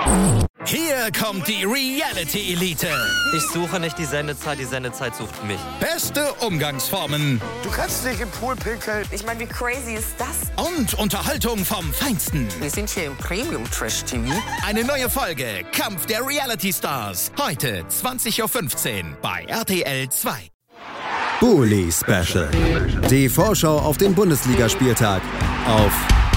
Hier kommt die Reality Elite. Ich suche nicht die Sendezeit sucht mich. Beste Umgangsformen. Du kannst nicht im Pool pinkeln. Ich meine, wie crazy ist das? Und Unterhaltung vom Feinsten. Wir sind hier im Premium-Trash-TV. Eine neue Folge Kampf der Reality Stars. Heute 20.15 Uhr bei RTL 2. Bully Special. Die Vorschau auf den Bundesligaspieltag auf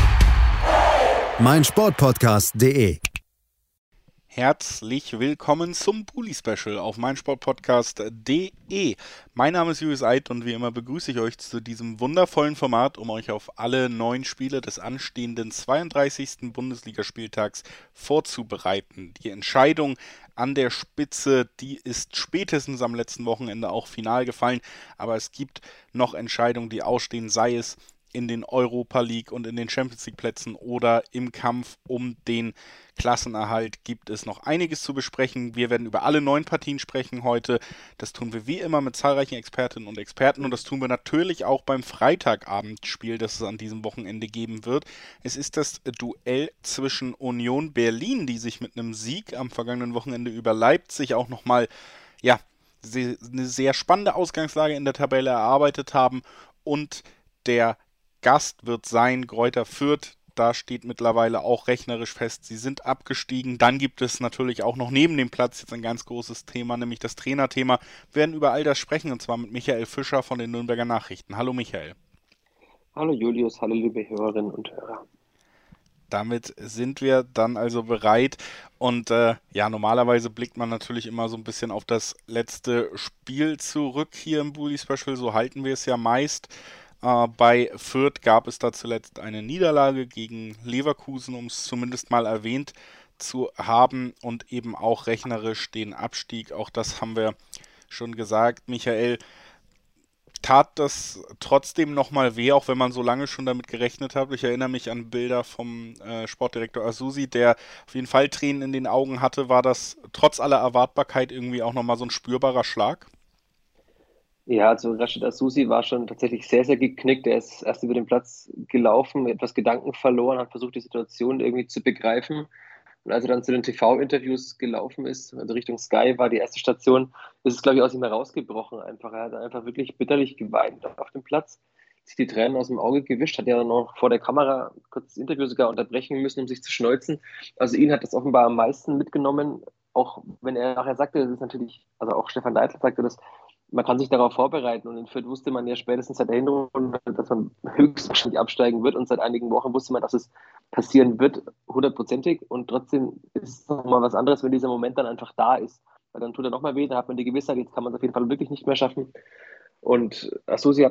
meinsportpodcast.de. Herzlich willkommen zum Bully Special auf meinsportpodcast.de. Mein Name ist Julius Eid und wie immer begrüße ich euch zu diesem wundervollen Format, um euch auf alle 9 Spiele des anstehenden 32. Bundesligaspieltags vorzubereiten. Die Entscheidung an der Spitze, die ist spätestens am letzten Wochenende auch final gefallen, aber es gibt noch Entscheidungen, die ausstehen, sei es in den Europa League und in den Champions League Plätzen oder im Kampf um den Klassenerhalt gibt es noch einiges zu besprechen. Wir werden über alle 9 Partien sprechen heute. Das tun wir wie immer mit zahlreichen Expertinnen und Experten und das tun wir natürlich auch beim Freitagabendspiel, das es an diesem Wochenende geben wird. Es ist das Duell zwischen Union Berlin, die sich mit einem Sieg am vergangenen Wochenende über Leipzig auch nochmal, eine sehr spannende Ausgangslage in der Tabelle erarbeitet haben, und der Gast wird sein Greuther Fürth. Da steht mittlerweile auch rechnerisch fest, sie sind abgestiegen. Dann gibt es natürlich auch noch neben dem Platz jetzt ein ganz großes Thema, nämlich das Trainerthema. Wir werden über all das sprechen, und zwar mit Michael Fischer von den Nürnberger Nachrichten. Hallo Michael. Hallo Julius, hallo liebe Hörerinnen und Hörer. Damit sind wir dann also bereit und normalerweise blickt man natürlich immer so ein bisschen auf das letzte Spiel zurück hier im Bully Special, so halten wir es ja meist. Bei Fürth gab es da zuletzt eine Niederlage gegen Leverkusen, um es zumindest mal erwähnt zu haben, und eben auch rechnerisch den Abstieg. Auch das haben wir schon gesagt. Michael, tat das trotzdem nochmal weh, auch wenn man so lange schon damit gerechnet hat? Ich erinnere mich an Bilder vom Sportdirektor Asusi, der auf jeden Fall Tränen in den Augen hatte. War das trotz aller Erwartbarkeit irgendwie auch nochmal so ein spürbarer Schlag? Ja, also Rashid Asusi war schon tatsächlich sehr, sehr geknickt. Er ist erst über den Platz gelaufen, etwas Gedanken verloren, hat versucht, die Situation irgendwie zu begreifen. Und als er dann zu den TV-Interviews gelaufen ist, also Richtung Sky war die erste Station, ist es, glaube ich, aus ihm herausgebrochen einfach. Er hat einfach wirklich bitterlich geweint auf dem Platz, sich die Tränen aus dem Auge gewischt, hat ja dann noch vor der Kamera kurz das Interview sogar unterbrechen müssen, um sich zu schneuzen. Also ihn hat das offenbar am meisten mitgenommen, auch wenn er nachher sagte, das ist natürlich, also auch Stefan Leitl sagte das, man kann sich darauf vorbereiten, und in Fürth wusste man ja spätestens seit der Hinrunde, dass man höchstwahrscheinlich absteigen wird, und seit einigen Wochen wusste man, dass es passieren wird, 100%ig, und trotzdem ist es nochmal was anderes, wenn dieser Moment dann einfach da ist, weil dann tut er nochmal weh, da hat man die Gewissheit, jetzt kann man es auf jeden Fall wirklich nicht mehr schaffen, und Asusi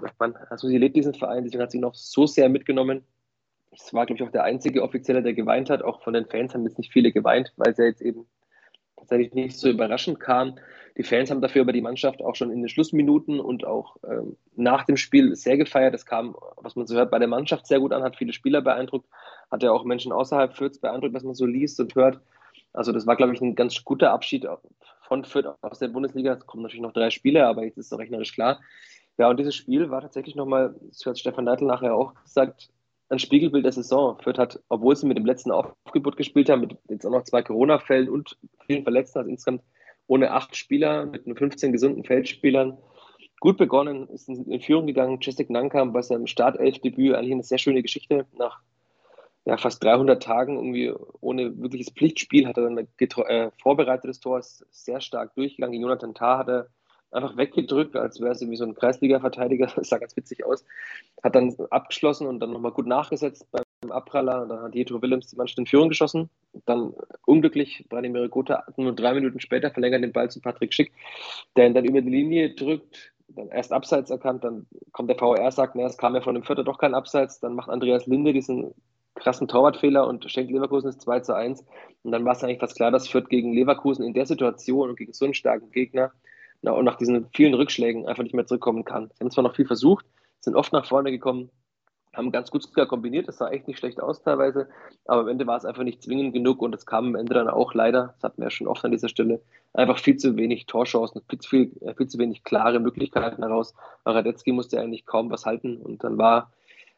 lebt diesen Verein, deswegen hat sie noch so sehr mitgenommen. Es war, glaube ich, auch der einzige Offizielle, der geweint hat, auch von den Fans haben jetzt nicht viele geweint, weil es ja jetzt eben tatsächlich nicht so überraschend kam. Die Fans haben dafür aber die Mannschaft auch schon in den Schlussminuten und auch nach dem Spiel sehr gefeiert. Das kam, was man so hört, bei der Mannschaft sehr gut an, hat viele Spieler beeindruckt, hat ja auch Menschen außerhalb Fürths beeindruckt, was man so liest und hört. Also das war, glaube ich, ein ganz guter Abschied von Fürth aus der Bundesliga. Es kommen natürlich noch 3 Spiele, aber jetzt ist es doch rechnerisch klar. Ja, und dieses Spiel war tatsächlich nochmal, das hat Stefan Leitl nachher auch gesagt, ein Spiegelbild der Saison. Fürth hat, obwohl sie mit dem letzten Aufgebot gespielt haben, mit jetzt auch noch 2 Corona-Fällen und vielen Verletzten, also insgesamt ohne 8 Spieler, mit nur 15 gesunden Feldspielern, gut begonnen, ist in Führung gegangen. Cestic Nankam bei seinem Startelfdebüt eigentlich eine sehr schöne Geschichte. Nach fast 300 Tagen irgendwie ohne wirkliches Pflichtspiel hat er dann ein vorbereitetes Tor, ist sehr stark durchgegangen. Gegen Jonathan Tah hat er einfach weggedrückt, als wäre es irgendwie so ein Kreisliga-Verteidiger, das sah ganz witzig aus. Hat dann abgeschlossen und dann nochmal gut nachgesetzt beim Abpraller. Und dann hat Jetro Willems die Mannschaft in Führung geschossen. Dann unglücklich, Branimir Gotha nur 3 Minuten später verlängert den Ball zu Patrick Schick, der ihn dann über die Linie drückt, dann erst Abseits erkannt, dann kommt der VAR, sagt, es kam ja von dem Vierter doch kein Abseits, dann macht Andreas Linde diesen krassen Torwartfehler und schenkt Leverkusen das 2:1. Und dann war es eigentlich fast klar, dass Fürth gegen Leverkusen in der Situation und gegen so einen starken Gegner und nach diesen vielen Rückschlägen einfach nicht mehr zurückkommen kann. Sie haben zwar noch viel versucht, sind oft nach vorne gekommen, haben ganz gut sogar kombiniert, das sah echt nicht schlecht aus teilweise, aber am Ende war es einfach nicht zwingend genug, und es kam am Ende dann auch leider, das hatten wir ja schon oft an dieser Stelle, einfach viel zu wenig Torchancen, viel zu wenig klare Möglichkeiten heraus. Radetzky musste eigentlich kaum was halten, und dann war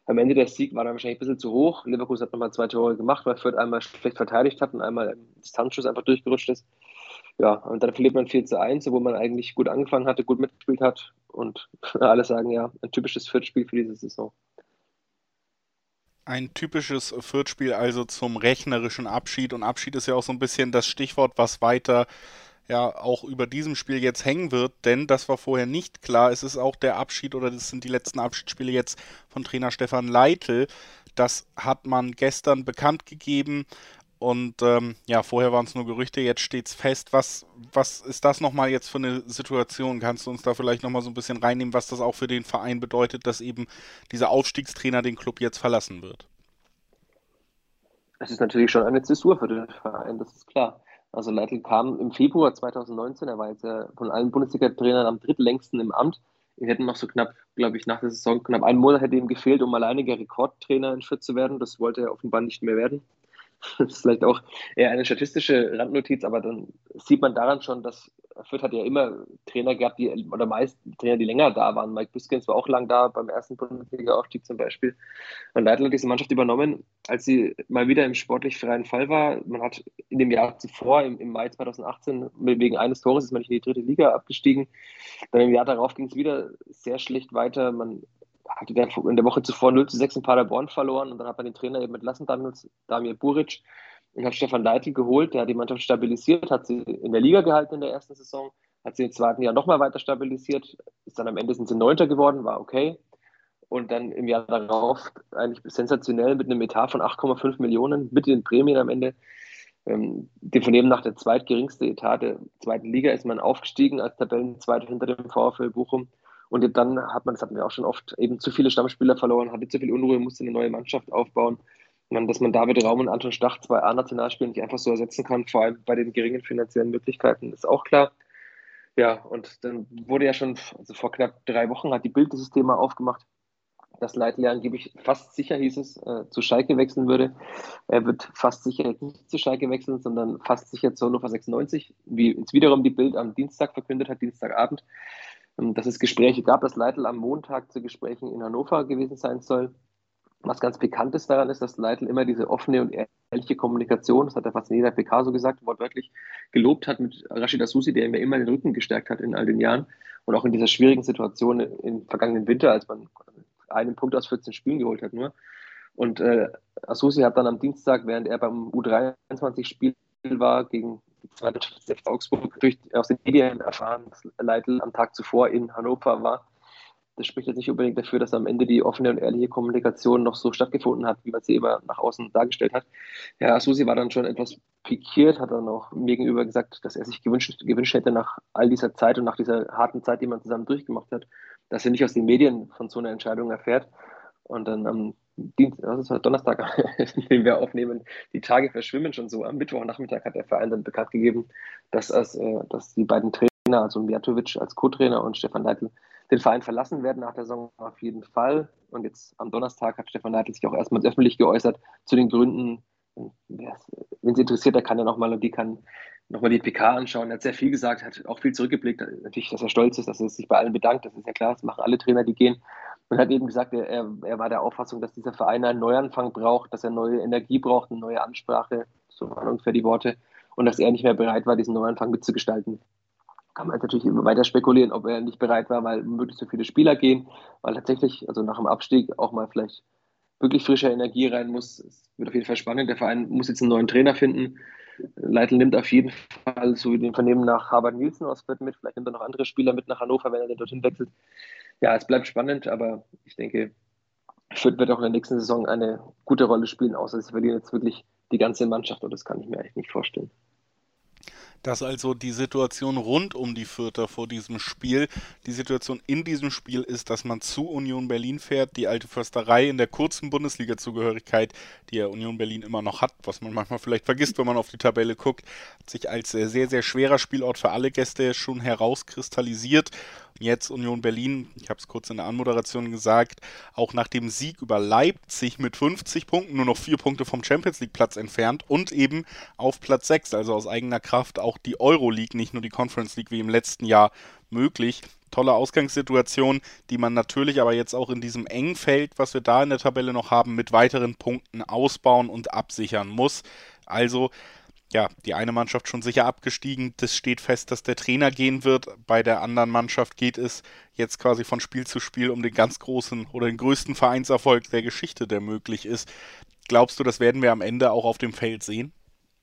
Am Ende der Sieg war dann wahrscheinlich ein bisschen zu hoch. Leverkusen hat nochmal 2 Tore gemacht, weil Fürth einmal schlecht verteidigt hat und einmal im Distanzschuss einfach durchgerutscht ist. Ja, und dann verliert man 4:1, obwohl man eigentlich gut angefangen hatte, gut mitgespielt hat. Und alle sagen ja, ein typisches Fürth-Spiel für diese Saison. Ein typisches Fürth-Spiel also zum rechnerischen Abschied. Und Abschied ist ja auch so ein bisschen das Stichwort, was weiter ja auch über diesem Spiel jetzt hängen wird, denn das war vorher nicht klar. Es ist auch der Abschied oder das sind die letzten Abschiedsspiele jetzt von Trainer Stefan Leitl. Das hat man gestern bekannt gegeben und vorher waren es nur Gerüchte, jetzt steht's fest. Was ist das nochmal jetzt für eine Situation? Kannst du uns da vielleicht nochmal so ein bisschen reinnehmen, was das auch für den Verein bedeutet, dass eben dieser Aufstiegstrainer den Club jetzt verlassen wird? Es ist natürlich schon eine Zäsur für den Verein, das ist klar. Also Leitl kam im Februar 2019, er war jetzt von allen Bundesliga-Trainern am drittlängsten im Amt. Wir hätten noch so knapp, glaube ich, nach der Saison knapp einen Monat hätte ihm gefehlt, um alleiniger Rekordtrainer in Fürth zu werden. Das wollte er offenbar nicht mehr werden. Das ist vielleicht auch eher eine statistische Randnotiz, aber dann sieht man daran schon, dass Fürth hat ja immer Trainer gehabt, oder meist Trainer, die länger da waren. Mike Büskens war auch lang da, beim ersten Bundesliga-Aufstieg zum Beispiel. Und Leitl hat diese Mannschaft übernommen, als sie mal wieder im sportlich freien Fall war. Man hat in dem Jahr zuvor, im Mai 2018, wegen eines Tores ist man nicht in die 3. Liga abgestiegen. Dann im Jahr darauf ging es wieder sehr schlecht weiter. Man hatte in der Woche zuvor 0:6 in Paderborn verloren und dann hat man den Trainer eben entlassen, Damir Buric, und hat Stefan Leitl geholt, der hat die Mannschaft stabilisiert, hat sie in der Liga gehalten in der ersten Saison, hat sie im zweiten Jahr nochmal weiter stabilisiert, ist dann am Ende sind sie 9. geworden, war okay. Und dann im Jahr darauf eigentlich sensationell mit einem Etat von 8,5 Millionen, mit den Prämien am Ende. Dem Vernehmen nach der zweitgeringste Etat der 2. Liga ist man aufgestiegen als Tabellenzweiter hinter dem VfL Bochum. Und dann hat man, das hatten wir auch schon oft, eben zu viele Stammspieler verloren, hatte zu viel Unruhe, musste eine neue Mannschaft aufbauen. Dass man David Raum und Anton Stach, 2 A-Nationalspieler, nicht einfach so ersetzen kann, vor allem bei den geringen finanziellen Möglichkeiten, ist auch klar. Ja, und dann wurde ja schon, also vor knapp 3 Wochen hat die Bild dieses Thema aufgemacht, dass Leitl ja angeblich fast sicher, hieß es, zu Schalke wechseln würde. Er wird fast sicher nicht zu Schalke wechseln, sondern fast sicher zu Hannover 96, wie jetzt wiederum die Bild am Dienstag verkündet hat, Dienstagabend, dass es Gespräche gab, dass Leitl am Montag zu Gesprächen in Hannover gewesen sein soll. Was ganz bekannt ist daran ist, dass Leitl immer diese offene und ehrliche Kommunikation, das hat er fast in jeder PK so gesagt, wortwörtlich gelobt hat mit Rashid Asusi, der ihm ja immer den Rücken gestärkt hat in all den Jahren und auch in dieser schwierigen Situation im vergangenen Winter, als man einen Punkt aus 14 Spielen geholt hat nur. Und Asusi hat dann am Dienstag, während er beim U23-Spiel war, gegen die zweite Mannschaft Augsburg, aus den Medien erfahren, dass Leitl am Tag zuvor in Hannover war. Das spricht jetzt nicht unbedingt dafür, dass am Ende die offene und ehrliche Kommunikation noch so stattgefunden hat, wie man sie immer nach außen dargestellt hat. Ja, Asusi war dann schon etwas pikiert, hat dann auch mir gegenüber gesagt, dass er sich gewünscht hätte nach all dieser Zeit und nach dieser harten Zeit, die man zusammen durchgemacht hat, dass er nicht aus den Medien von so einer Entscheidung erfährt. Und dann am Donnerstag, den wir aufnehmen, die Tage verschwimmen schon so. Am Mittwochnachmittag hat der Verein dann bekannt gegeben, dass die beiden Trainer, also Mijatovic als Co-Trainer und Stefan Leitl, den Verein verlassen werden nach der Saison auf jeden Fall. Und jetzt am Donnerstag hat Stefan Leitl sich auch erstmals öffentlich geäußert zu den Gründen. Wenn es interessiert, der kann ja nochmal die PK anschauen. Er hat sehr viel gesagt, hat auch viel zurückgeblickt. Natürlich, dass er stolz ist, dass er sich bei allen bedankt. Das ist ja klar, das machen alle Trainer, die gehen. Und hat eben gesagt, er war der Auffassung, dass dieser Verein einen Neuanfang braucht, dass er neue Energie braucht, eine neue Ansprache, so waren ungefähr die Worte, und dass er nicht mehr bereit war, diesen Neuanfang mitzugestalten. Kann man natürlich immer weiter spekulieren, ob er nicht bereit war, weil möglichst so viele Spieler gehen, weil tatsächlich, also nach dem Abstieg auch mal vielleicht wirklich frische Energie rein muss. Es wird auf jeden Fall spannend. Der Verein muss jetzt einen neuen Trainer finden. Leitl nimmt auf jeden Fall, so wie den Vernehmen nach, Harvard Nielsen aus Fürth mit. Vielleicht nimmt er noch andere Spieler mit nach Hannover, wenn er dorthin wechselt. Ja, es bleibt spannend, aber ich denke, Fürth wird auch in der nächsten Saison eine gute Rolle spielen, außer sie verlieren jetzt wirklich die ganze Mannschaft, und das kann ich mir eigentlich nicht vorstellen. Das also die Situation rund um die Fürther vor diesem Spiel. Die Situation in diesem Spiel ist, dass man zu Union Berlin fährt. Die alte Försterei in der kurzen Bundesliga-Zugehörigkeit, die ja Union Berlin immer noch hat, was man manchmal vielleicht vergisst, wenn man auf die Tabelle guckt, hat sich als sehr, sehr schwerer Spielort für alle Gäste schon herauskristallisiert. Jetzt Union Berlin, ich habe es kurz in der Anmoderation gesagt, auch nach dem Sieg über Leipzig mit 50 Punkten nur noch 4 Punkte vom Champions-League-Platz entfernt und eben auf Platz 6, also aus eigener Kraft auch die Euroleague, nicht nur die Conference League wie im letzten Jahr möglich. Tolle Ausgangssituation, die man natürlich aber jetzt auch in diesem engen Feld, was wir da in der Tabelle noch haben, mit weiteren Punkten ausbauen und absichern muss. Also, ja, die eine Mannschaft schon sicher abgestiegen. Das steht fest, dass der Trainer gehen wird. Bei der anderen Mannschaft geht es jetzt quasi von Spiel zu Spiel um den ganz großen oder den größten Vereinserfolg der Geschichte, der möglich ist. Glaubst du, das werden wir am Ende auch auf dem Feld sehen?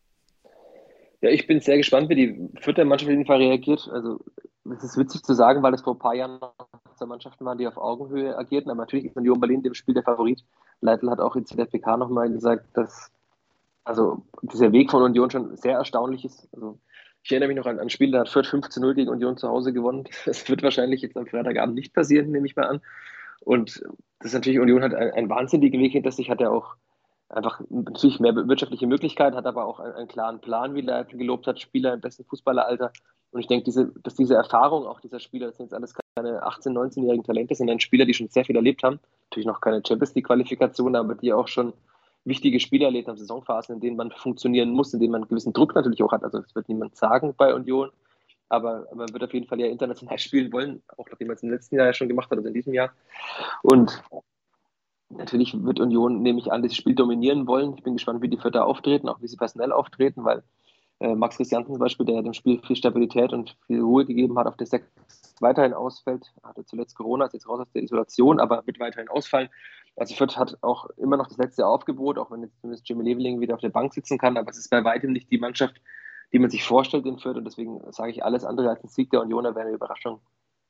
Ja, ich bin sehr gespannt, wie die Fürther Mannschaft auf jeden Fall reagiert. Also, es ist witzig zu sagen, weil es vor ein paar Jahren zwei Mannschaften waren, die auf Augenhöhe agierten. Aber natürlich ist Union Berlin dem Spiel der Favorit. Leitl hat auch in der PK nochmal gesagt, dass dieser Weg von Union schon sehr erstaunlich ist. Also, ich erinnere mich noch an ein Spiel, da hat Fürth 5-0 gegen Union zu Hause gewonnen. Das wird wahrscheinlich jetzt am Freitagabend nicht passieren, nehme ich mal an. Und das ist natürlich, Union hat einen wahnsinnigen Weg hinter sich, hat ja auch einfach natürlich mehr wirtschaftliche Möglichkeiten, hat aber auch einen klaren Plan, wie Leitl gelobt hat, Spieler im besten Fußballeralter. Und ich denke, dass diese Erfahrung auch dieser Spieler, das sind jetzt alles keine 18-, 19-jährigen Talente, sondern Spieler, die schon sehr viel erlebt haben, natürlich noch keine Champions-League-Qualifikation, aber die auch schon wichtige Spiele erlebt haben, Saisonphasen, in denen man funktionieren muss, in denen man einen gewissen Druck natürlich auch hat. Also das wird niemand sagen bei Union, aber man wird auf jeden Fall ja international spielen wollen, auch nachdem man es im letzten Jahr ja schon gemacht hat, also in diesem Jahr. Und natürlich wird Union, nehme ich an, das Spiel dominieren wollen. Ich bin gespannt, wie die Fürther auftreten, auch wie sie personell auftreten, weil Max Christiansen zum Beispiel, der dem Spiel viel Stabilität und viel Ruhe gegeben hat, auf der 6 weiterhin ausfällt. Hatte zuletzt Corona, ist jetzt raus aus der Isolation, aber wird weiterhin ausfallen. Also Fürth hat auch immer noch das letzte Aufgebot, auch wenn jetzt zumindest Jimmy Leveling wieder auf der Bank sitzen kann, aber es ist bei weitem nicht die Mannschaft, die man sich vorstellt in Fürth und deswegen sage ich, alles andere als ein Sieg der Unioner wäre eine Überraschung.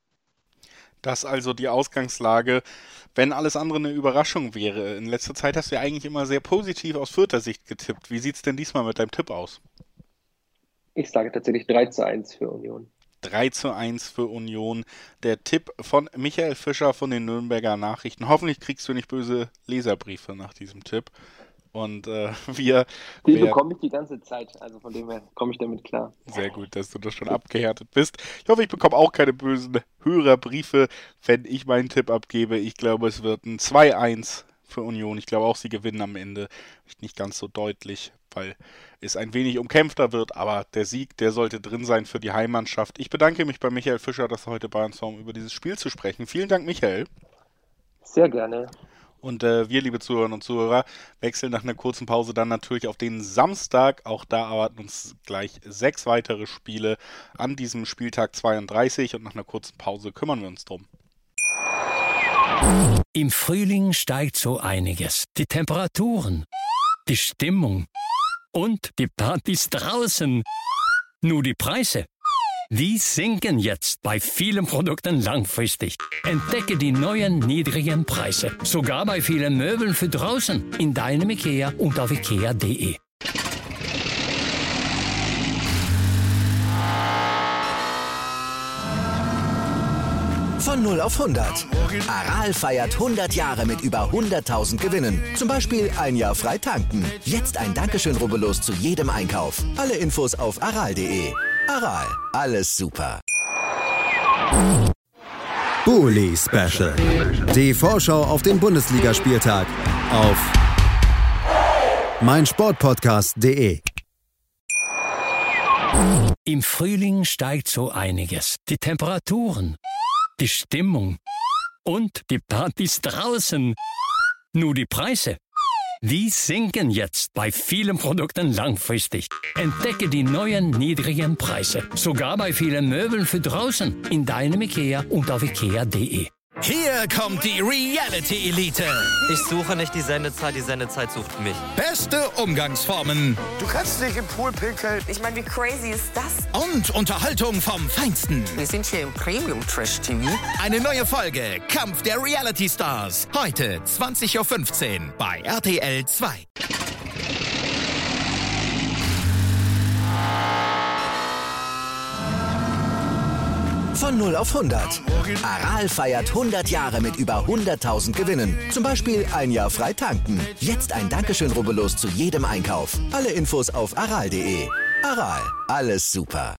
Das also die Ausgangslage, wenn alles andere eine Überraschung wäre. In letzter Zeit hast du ja eigentlich immer sehr positiv aus Fürther Sicht getippt. Wie sieht es denn diesmal mit deinem Tipp aus? Ich sage tatsächlich 3-1 für Union. 3-1 für Union. Der Tipp von Michael Fischer von den Nürnberger Nachrichten. Hoffentlich kriegst du nicht böse Leserbriefe nach diesem Tipp. Und die bekomme ich die ganze Zeit, also von dem her komme ich damit klar. Sehr gut, dass du das schon abgehärtet bist. Ich hoffe, ich bekomme auch keine bösen Hörerbriefe, wenn ich meinen Tipp abgebe. Ich glaube, es wird ein 2-1 für Union. Ich glaube auch, sie gewinnen am Ende. Nicht ganz so deutlich, weil es ein wenig umkämpfter wird, aber der Sieg, der sollte drin sein für die Heimmannschaft. Ich bedanke mich bei Michael Fischer, dass er heute bei uns war, um über dieses Spiel zu sprechen. Vielen Dank, Michael. Sehr gerne. Und wir, liebe Zuhörerinnen und Zuhörer, wechseln nach einer kurzen Pause dann natürlich auf den Samstag. Auch da erwarten uns gleich 6 weitere Spiele an diesem Spieltag 32 und nach einer kurzen Pause kümmern wir uns drum. Im Frühling steigt so einiges. Die Temperaturen, die Stimmung und die Partys draußen. Nur die Preise, die sinken jetzt bei vielen Produkten langfristig. Entdecke die neuen niedrigen Preise. Sogar bei vielen Möbeln für draußen. In deinem IKEA und auf IKEA.de. Von 0 auf 100. Aral feiert 100 Jahre mit über 100.000 Gewinnen. Zum Beispiel ein Jahr frei tanken. Jetzt ein Dankeschön, rubbellos zu jedem Einkauf. Alle Infos auf aral.de. Aral, alles super. Bully Special. Die Vorschau auf den Bundesligaspieltag auf meinsportpodcast.de. Im Frühling steigt so einiges. Die Temperaturen, die Stimmung und die Partys draußen. Nur die Preise, die sinken jetzt bei vielen Produkten langfristig. Entdecke die neuen niedrigen Preise. Sogar bei vielen Möbeln für draußen. In deinem IKEA und auf IKEA.de. Hier kommt die Reality-Elite. Ich suche nicht die Sendezeit sucht mich. Beste Umgangsformen Du kannst nicht im Pool pinkeln. Ich meine, wie crazy ist das? und Unterhaltung vom Feinsten. Wir sind hier im Premium-Trash-TV. Eine neue Folge Kampf der Reality Stars. Heute 20.15 Uhr bei RTL 2. Von 0 auf 100. Aral feiert 100 Jahre mit über 100.000 Gewinnen. Zum Beispiel ein Jahr frei tanken. Jetzt ein Dankeschön, rubbellos zu jedem Einkauf. Alle Infos auf aral.de. Aral, alles super.